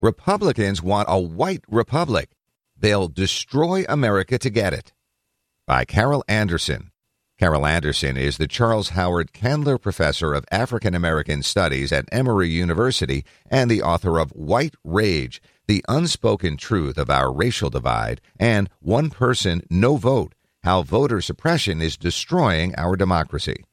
Republicans want a white republic. They'll destroy America to get it. By Carol Anderson. Carol Anderson is the Charles Howard Candler Professor of African American Studies at Emory University and the author of White Rage, The Unspoken Truth of Our Racial Divide, and One Person, No Vote, How Voter Suppression is Destroying Our Democracy.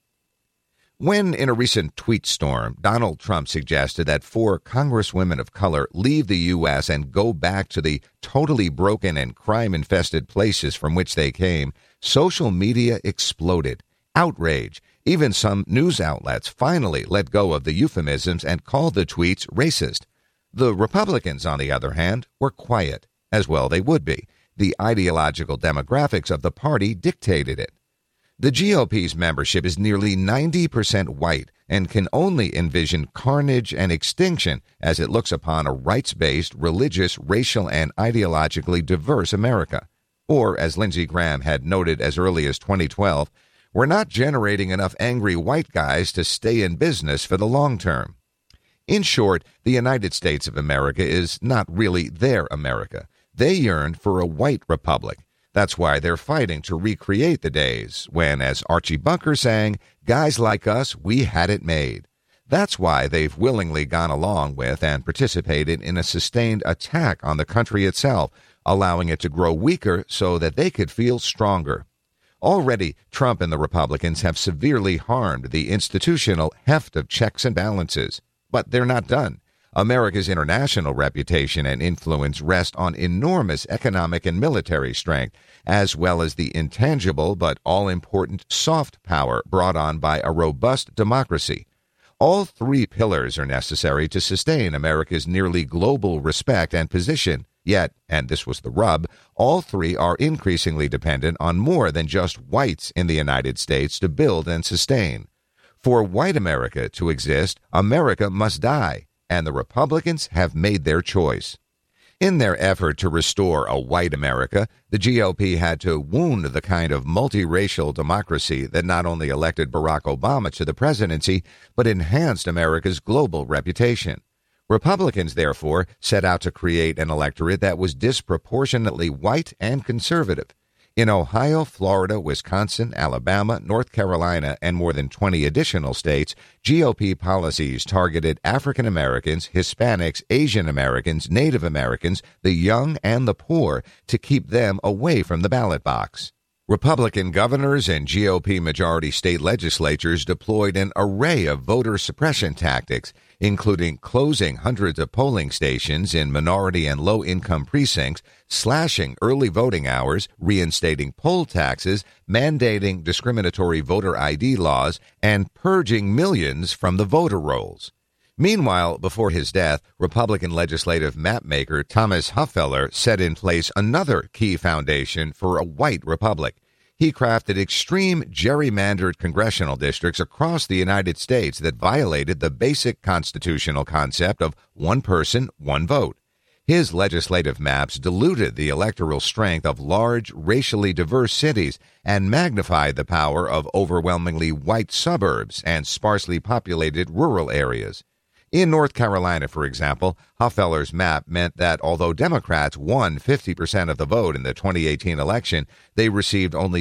When, in a recent tweet storm, Donald Trump suggested that 4 congresswomen of color leave the U.S. and go back to the totally broken and crime-infested places from which they came, social media exploded. Outrage. Even some news outlets finally let go of the euphemisms and called the tweets racist. The Republicans, on the other hand, were quiet. As well they would be. The ideological demographics of the party dictated it. The GOP's membership is nearly 90% white and can only envision carnage and extinction as it looks upon a rights-based, religious, racial, and ideologically diverse America. Or, as Lindsey Graham had noted as early as 2012, we're not generating enough angry white guys to stay in business for the long term. In short, the United States of America is not really their America. They yearn for a white republic. That's why they're fighting to recreate the days when, as Archie Bunker sang, guys like us, we had it made. That's why they've willingly gone along with and participated in a sustained attack on the country itself, allowing it to grow weaker so that they could feel stronger. Already, Trump and the Republicans have severely harmed the institutional heft of checks and balances. But they're not done. America's international reputation and influence rest on enormous economic and military strength, as well as the intangible but all-important soft power brought on by a robust democracy. All 3 pillars are necessary to sustain America's nearly global respect and position. Yet, and this was the rub, all 3 are increasingly dependent on more than just whites in the United States to build and sustain. For white America to exist, America must die. And the Republicans have made their choice. In their effort to restore a white America, the GOP had to wound the kind of multiracial democracy that not only elected Barack Obama to the presidency, but enhanced America's global reputation. Republicans, therefore, set out to create an electorate that was disproportionately white and conservative. In Ohio, Florida, Wisconsin, Alabama, North Carolina, and more than 20 additional states, GOP policies targeted African Americans, Hispanics, Asian Americans, Native Americans, the young, and the poor to keep them away from the ballot box. Republican governors and GOP majority state legislatures deployed an array of voter suppression tactics, including closing hundreds of polling stations in minority and low-income precincts, slashing early voting hours, reinstating poll taxes, mandating discriminatory voter ID laws, and purging millions from the voter rolls. Meanwhile, before his death, Republican legislative mapmaker Thomas Huffeler set in place another key foundation for a white republic. He crafted extreme gerrymandered congressional districts across the United States that violated the basic constitutional concept of one person, one vote. His legislative maps diluted the electoral strength of large, racially diverse cities and magnified the power of overwhelmingly white suburbs and sparsely populated rural areas. In North Carolina, for example, Huffeler's map meant that although Democrats won 50% of the vote in the 2018 election, they received only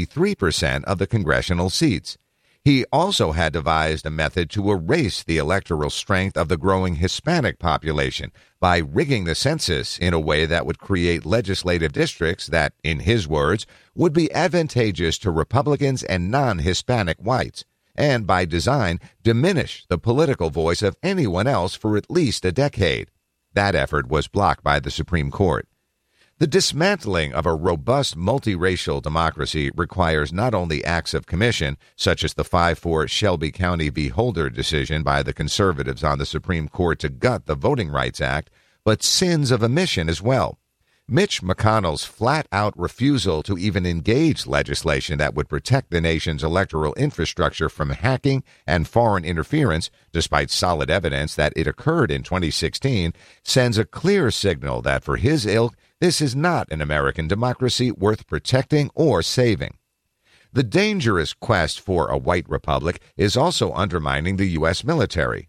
23% of the congressional seats. He also had devised a method to erase the electoral strength of the growing Hispanic population by rigging the census in a way that would create legislative districts that, in his words, would be advantageous to Republicans and non-Hispanic whites, and by design diminish the political voice of anyone else for at least a decade. That effort was blocked by the Supreme Court. The dismantling of a robust multiracial democracy requires not only acts of commission, such as the 5-4 Shelby County v. Holder decision by the conservatives on the Supreme Court to gut the Voting Rights Act, but sins of omission as well. Mitch McConnell's flat-out refusal to even engage legislation that would protect the nation's electoral infrastructure from hacking and foreign interference, despite solid evidence that it occurred in 2016, sends a clear signal that for his ilk, this is not an American democracy worth protecting or saving. The dangerous quest for a white republic is also undermining the U.S. military.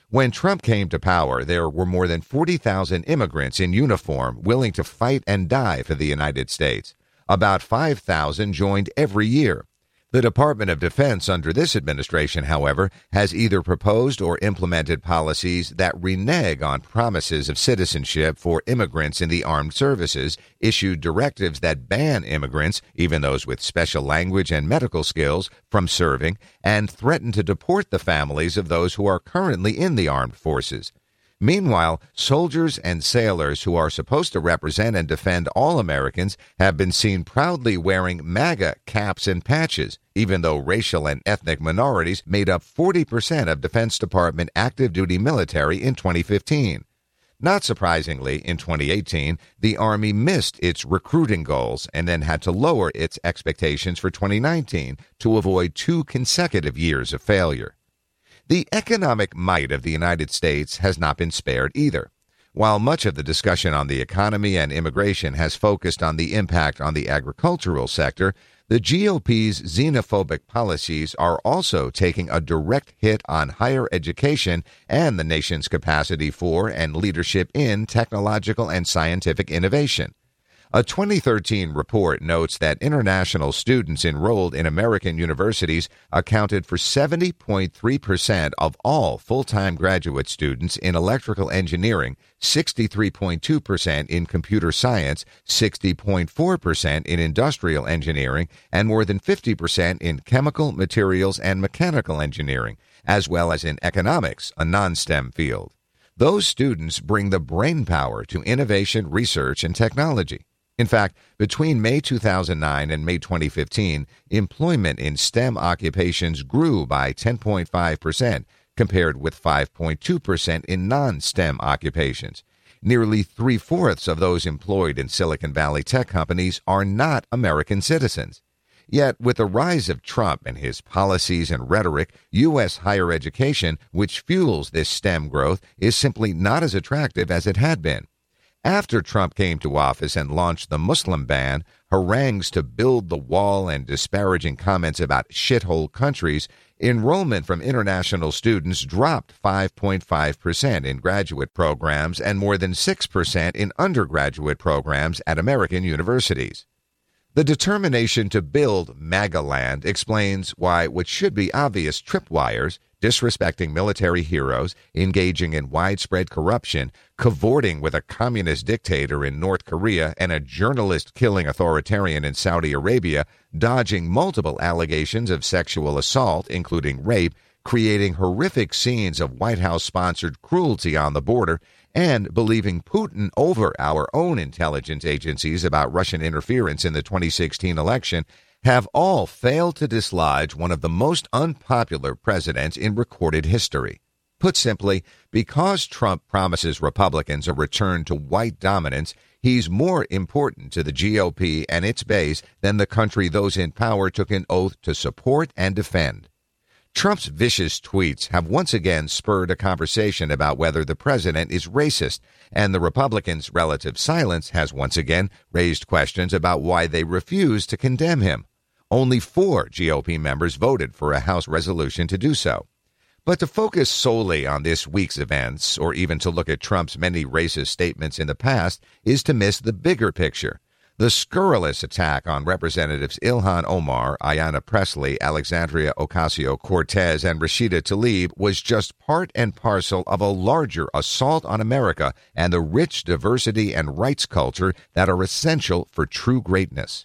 When Trump came to power, there were more than 40,000 immigrants in uniform willing to fight and die for the United States. About 5,000 joined every year. The Department of Defense under this administration, however, has either proposed or implemented policies that renege on promises of citizenship for immigrants in the armed services, issued directives that ban immigrants, even those with special language and medical skills, from serving, and threaten to deport the families of those who are currently in the armed forces. Meanwhile, soldiers and sailors who are supposed to represent and defend all Americans have been seen proudly wearing MAGA caps and patches, even though racial and ethnic minorities made up 40% of Defense Department active duty military in 2015. Not surprisingly, in 2018, the Army missed its recruiting goals and then had to lower its expectations for 2019 to avoid 2 consecutive years of failure. The economic might of the United States has not been spared either. While much of the discussion on the economy and immigration has focused on the impact on the agricultural sector, the GOP's xenophobic policies are also taking a direct hit on higher education and the nation's capacity for and leadership in technological and scientific innovation. A 2013 report notes that international students enrolled in American universities accounted for 70.3% of all full-time graduate students in electrical engineering, 63.2% in computer science, 60.4% in industrial engineering, and more than 50% in chemical, materials, and mechanical engineering, as well as in economics, a non-STEM field. Those students bring the brainpower to innovation, research, and technology. In fact, between May 2009 and May 2015, employment in STEM occupations grew by 10.5%, compared with 5.2% in non-STEM occupations. Nearly 3/4 of those employed in Silicon Valley tech companies are not American citizens. Yet, with the rise of Trump and his policies and rhetoric, U.S. higher education, which fuels this STEM growth, is simply not as attractive as it had been. After Trump came to office and launched the Muslim ban, harangues to build the wall and disparaging comments about shithole countries, enrollment from international students dropped 5.5% in graduate programs and more than 6% in undergraduate programs at American universities. The determination to build MAGA land explains why what should be obvious tripwires, disrespecting military heroes, engaging in widespread corruption, cavorting with a communist dictator in North Korea and a journalist-killing authoritarian in Saudi Arabia, dodging multiple allegations of sexual assault, including rape, creating horrific scenes of White House-sponsored cruelty on the border, and believing Putin over our own intelligence agencies about Russian interference in the 2016 election have all failed to dislodge one of the most unpopular presidents in recorded history. Put simply, because Trump promises Republicans a return to white dominance, he's more important to the GOP and its base than the country those in power took an oath to support and defend. Trump's vicious tweets have once again spurred a conversation about whether the president is racist, and the Republicans' relative silence has once again raised questions about why they refuse to condemn him. Only 4 GOP members voted for a House resolution to do so. But to focus solely on this week's events, or even to look at Trump's many racist statements in the past, is to miss the bigger picture. The scurrilous attack on Representatives Ilhan Omar, Ayanna Pressley, Alexandria Ocasio-Cortez, and Rashida Tlaib was just part and parcel of a larger assault on America and the rich diversity and rights culture that are essential for true greatness.